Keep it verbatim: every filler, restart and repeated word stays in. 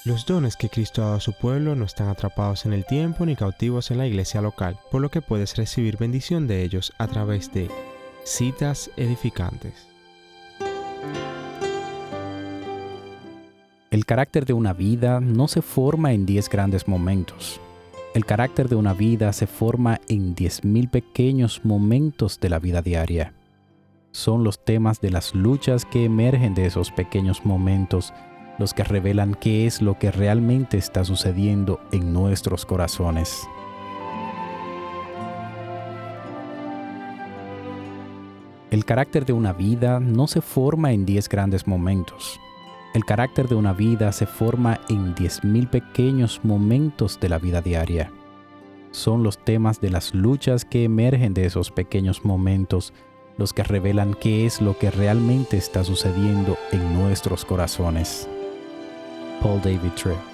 Los dones que Cristo ha dado a su pueblo no están atrapados en el tiempo ni cautivos en la iglesia local, por lo que puedes recibir bendición de ellos a través de citas edificantes. El carácter de una vida no se forma en diez grandes momentos. El carácter de una vida se forma en diez mil pequeños momentos de la vida diaria. Son los temas de las luchas que emergen de esos pequeños momentos los que revelan qué es lo que realmente está sucediendo en nuestros corazones. El carácter de una vida no se forma en diez grandes momentos. El carácter de una vida se forma en diez mil pequeños momentos de la vida diaria. Son los temas de las luchas que emergen de esos pequeños momentos los que revelan qué es lo que realmente está sucediendo en nuestros corazones. Paul David Tripp.